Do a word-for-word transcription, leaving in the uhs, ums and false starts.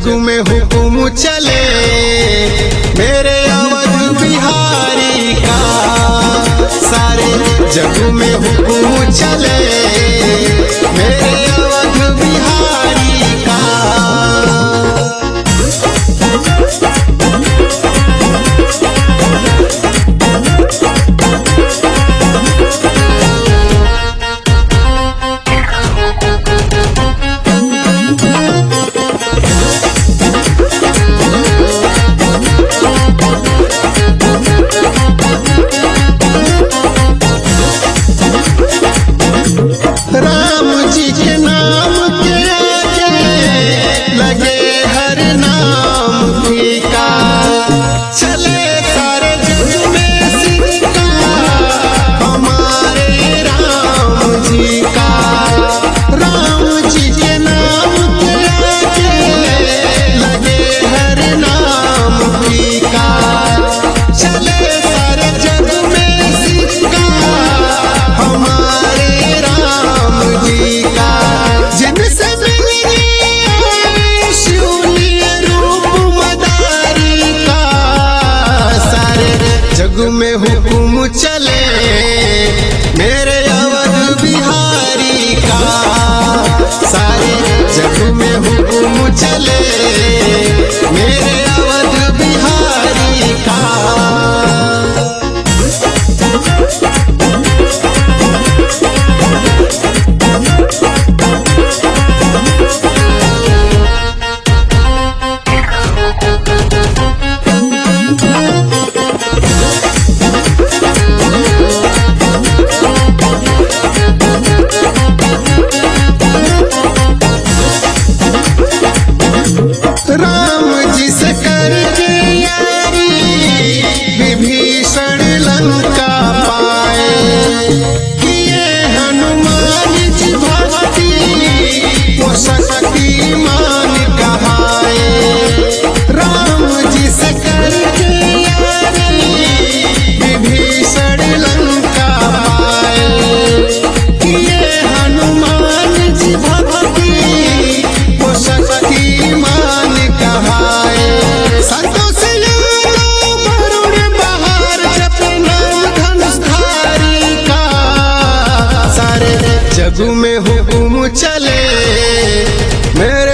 जग में हुकुम चले मेरे अवध बिहारी का, सारे जग में हुकुम चले मेरे अवध बिहारी का। राम जी के नाम के आगे लगे हर नाम फीका, चले सारे जग में सिक्का हमारे राम जी का। राम जी के नाम के आगे लगे हर नाम फीका, चले सारे जग में सिक्का हमारे जिनसे शिवलिंग रूप मदारी का, सारे जग में हुकुम चले मेरे अवध बिहारी का, सारे जग में हुकुम चले मेरे अवध बिहारी का। राम जी से करके यारी विभीषण लंका पाए, किए हनुमान जी भक्ति वो शक्तिमान कहाए। राम जी से करके यारी विभीषण लंका पाए, किए हनुमान जी भक्ति वो शक्तिमान कहाए। संतों से यारो वरुण बहार जपे नाम धनुषधारी का, सारे जग में हुकुम चले मेरे